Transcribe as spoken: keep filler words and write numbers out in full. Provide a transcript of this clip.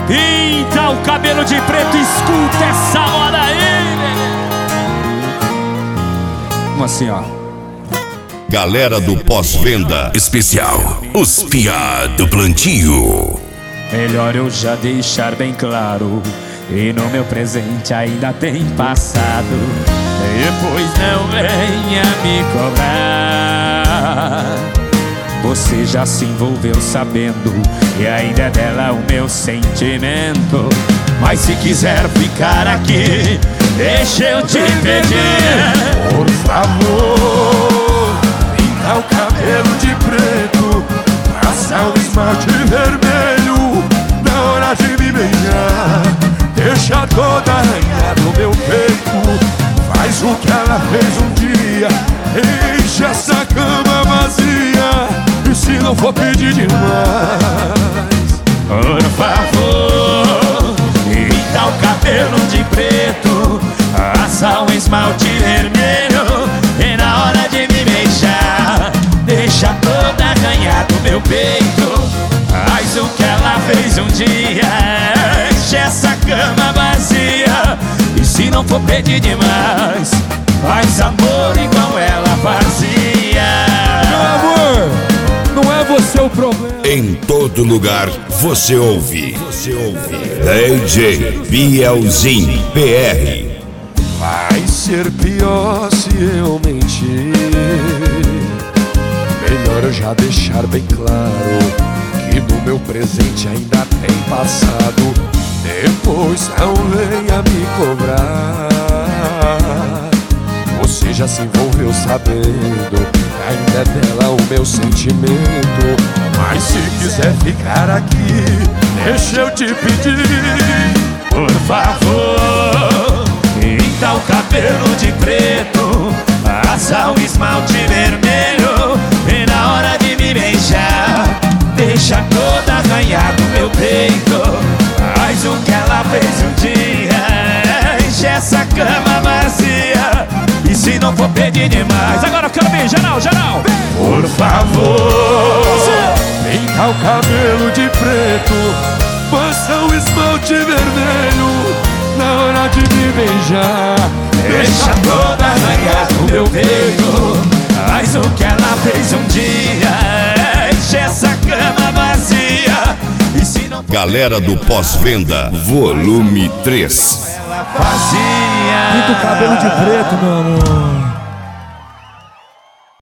Pinta o cabelo de preto, escuta essa moda aí. Como assim, ó? Galera do pós-venda especial, os piá do plantio. Melhor eu já deixar bem claro, e no meu presente ainda tem passado. Depois não venha me cobrar. Você já se envolveu sabendo, e ainda é dela o meu sentimento. Mas se quiser ficar aqui, deixa eu te pedir, por favor, pinta o cabelo de preto, passa o esmalte vermelho na hora de me beijar. Deixa toda arranhada no meu peito, faz o que ela fez um dia, enche essa cama vazia. E se não for pedir demais, por favor, pinta o cabelo de preto, passa um esmalte vermelho, e na hora de me beijar, deixa toda arranhada no meu peito. Faz o que ela fez um dia, enche essa cama vazia. E se não for pedir demais, faz amor igual ela fazia. meu amor, não é você o problema. Em todo lugar você ouve, você ouve D J Bielzinho P R. Vai ser pior se eu mentir. Melhor eu já deixar bem claro que no meu presente ainda tem passado. Depois não venha me cobrar. Você já se envolveu sabendo, ainda é dela o meu sentimento. Mas se quiser ficar aqui, deixa eu te pedir, por favor, pinta o cabelo de preto, passa o esmalte vermelho, e na hora de me beijar, deixa toda arranhada no meu peito. Faz o que ela fez um dia, enche essa cama vazia. E se não for pedir demais, agora eu quero ver, geral, geral. por favor, pinta o cabelo de preto, passa o esmalte vermelho na hora de me beijar. Deixa toda arranhada no meu peito, faz o que ela fez um dia, enche essa cama vazia. E se não for Galera do pós-venda, volume três. ela fazia. Pinta o cabelo de preto, meu amor.